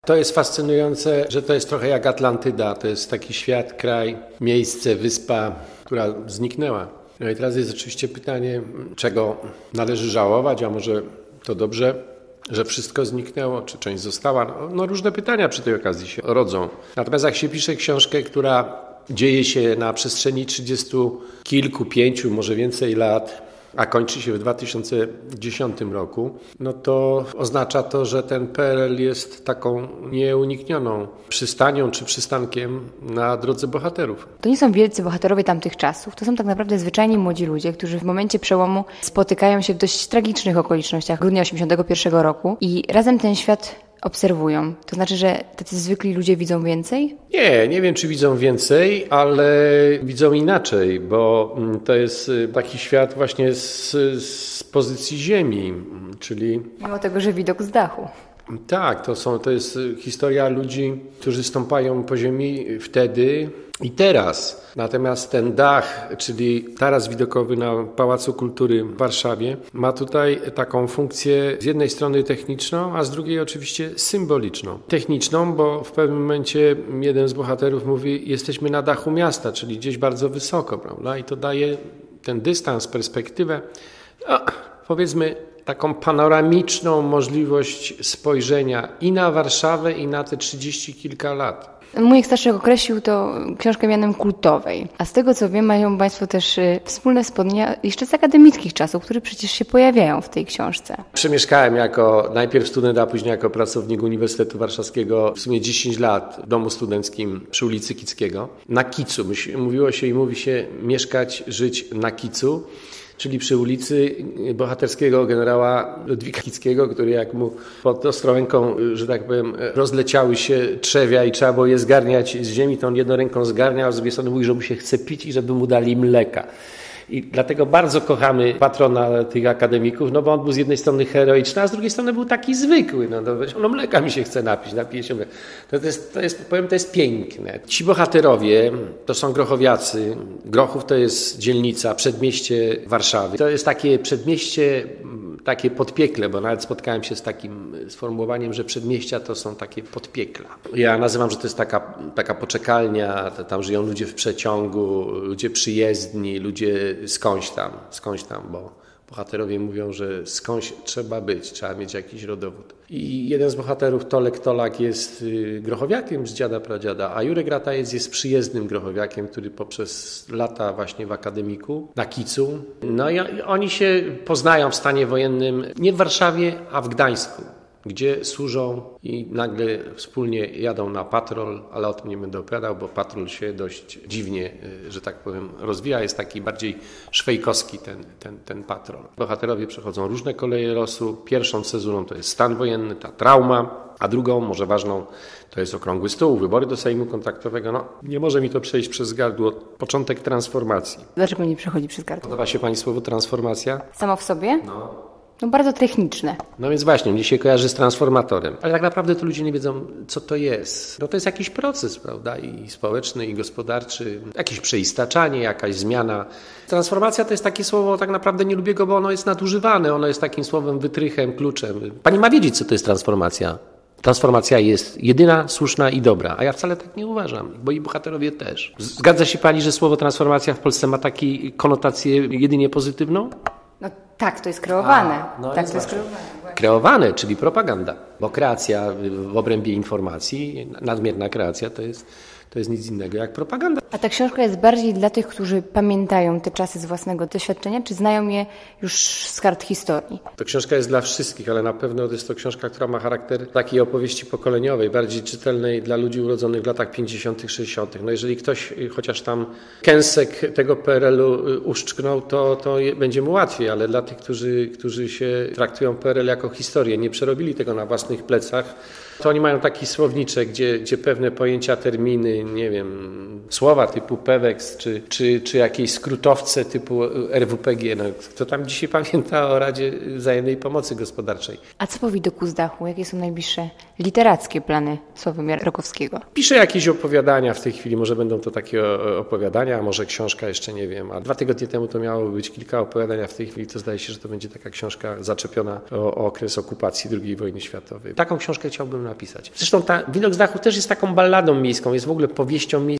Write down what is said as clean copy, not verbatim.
To jest fascynujące, że to jest trochę jak Atlantyda. To jest taki świat, kraj, miejsce, wyspa, która zniknęła. No i teraz jest oczywiście pytanie, czego należy żałować, a może to dobrze, że wszystko zniknęło, czy część została. No różne pytania przy tej okazji się rodzą. Natomiast jak się pisze książkę, która dzieje się na przestrzeni 30 kilku, 5, może więcej lat, a kończy się w 2010 roku, no to oznacza to, że ten PRL jest taką nieuniknioną przystanią czy przystankiem na drodze bohaterów. To nie są wielcy bohaterowie tamtych czasów, to są tak naprawdę zwyczajni młodzi ludzie, którzy w momencie przełomu spotykają się w dość tragicznych okolicznościach grudnia 1981 roku i razem ten świat obserwują. To znaczy, że tacy zwykli ludzie widzą więcej? Nie wiem, czy widzą więcej, ale widzą inaczej, bo to jest taki świat właśnie z pozycji ziemi, czyli... Mimo tego, że widok z dachu. Tak, to jest historia ludzi, którzy stąpają po ziemi wtedy i teraz. Natomiast ten dach, czyli taras widokowy na Pałacu Kultury w Warszawie, ma tutaj taką funkcję z jednej strony techniczną, a z drugiej oczywiście symboliczną. Techniczną, bo w pewnym momencie jeden z bohaterów mówi, jesteśmy na dachu miasta, czyli gdzieś bardzo wysoko, prawda? I to daje ten dystans, perspektywę, powiedzmy, taką panoramiczną możliwość spojrzenia i na Warszawę, i na te 30 kilka lat. Mój Staszek określił to książkę mianem kultowej, a z tego co wiem mają Państwo też wspólne wspomnienia jeszcze z akademickich czasów, które przecież się pojawiają w tej książce. Przemieszkałem jako najpierw student, a później jako pracownik Uniwersytetu Warszawskiego w sumie 10 lat w domu studenckim przy ulicy Kickiego. Na Kicu, mówiło się i mówi się mieszkać, żyć na Kicu. Czyli przy ulicy bohaterskiego generała Ludwika Kickiego, który jak mu pod Ostrołęką, że tak powiem, rozleciały się trzewia i trzeba było je zgarniać z ziemi, to on jedną ręką zgarniał, a z drugiej strony mówi, że mu się chce pić i żeby mu dali mleka. I dlatego bardzo kochamy patrona tych akademików, no bo on był z jednej strony heroiczny, a z drugiej strony był taki zwykły. No mleka mi się chce napić, napije się mleka. To jest piękne. Ci bohaterowie to są grochowiacy. Grochów to jest dzielnica, przedmieście Warszawy. To jest takie przedmieście, takie podpiekle, bo nawet spotkałem się z takim sformułowaniem, że przedmieścia to są takie podpiekla. Ja nazywam, że to jest taka poczekalnia, tam żyją ludzie w przeciągu, ludzie przyjezdni, ludzie skądś tam, bo bohaterowie mówią, że skądś trzeba być, trzeba mieć jakiś rodowód. I jeden z bohaterów, Tolek Tolak, jest grochowiakiem z dziada pradziada, a Jurek Ratajec jest przyjezdnym grochowiakiem, który poprzez lata właśnie w akademiku, na Kicu. No i oni się poznają w stanie wojennym nie w Warszawie, a w Gdańsku, gdzie służą i nagle wspólnie jadą na patrol, ale o tym nie będę opowiadał, bo patrol się dość dziwnie, że tak powiem, rozwija. Jest taki bardziej szwejkowski ten patrol. Bohaterowie przechodzą różne koleje losu. Pierwszą cezurą to jest stan wojenny, ta trauma, a drugą, może ważną, to jest okrągły stół, wybory do Sejmu Kontaktowego. No, nie może mi to przejść przez gardło. Początek transformacji. Dlaczego nie przechodzi przez gardło? Podoba się Pani słowo transformacja? Samo w sobie? No bardzo techniczne. No więc właśnie, mnie się kojarzy z transformatorem. Ale tak naprawdę to ludzie nie wiedzą, co to jest. No to jest jakiś proces, prawda? I społeczny, i gospodarczy. Jakieś przeistaczanie, jakaś zmiana. Transformacja to jest takie słowo, tak naprawdę nie lubię go, bo ono jest nadużywane. Ono jest takim słowem, wytrychem, kluczem. Pani ma wiedzieć, co to jest transformacja. Transformacja jest jedyna, słuszna i dobra. A ja wcale tak nie uważam, bo i bohaterowie też. Zgadza się Pani, że słowo transformacja w Polsce ma taką konotację jedynie pozytywną? No tak, to jest kreowane. To jest kreowane. Kreowane, czyli propaganda. Bo kreacja w obrębie informacji, nadmierna kreacja to jest nic innego jak propaganda. A ta książka jest bardziej dla tych, którzy pamiętają te czasy z własnego doświadczenia, czy znają je już z kart historii? To książka jest dla wszystkich, ale na pewno jest to książka, która ma charakter takiej opowieści pokoleniowej, bardziej czytelnej dla ludzi urodzonych w latach 50., 60. No jeżeli ktoś chociaż tam kęsek tego PRL-u uszczknął, to będzie mu łatwiej, ale dla tych, którzy się traktują PRL jako historię, nie przerobili tego na własnych plecach, to oni mają taki słowniczek, gdzie pewne pojęcia, terminy, nie wiem, słowa typu PEWEX, czy jakieś skrótowce typu RWPG. No, kto tam dzisiaj pamięta o Radzie Wzajemnej Pomocy Gospodarczej? A co po widoku z dachu? Jakie są najbliższe literackie plany Sławomira Rokowskiego? Piszę jakieś opowiadania w tej chwili, może będą to takie opowiadania, a może książka, jeszcze nie wiem. A 2 tygodnie temu to miało być kilka opowiadań, a w tej chwili to zdaje się, że to będzie taka książka zaczepiona o okres okupacji II wojny światowej. Taką książkę chciałbym napisać. napisać. Zresztą Widok z dachu też jest taką balladą miejską, jest w ogóle powieścią miejską.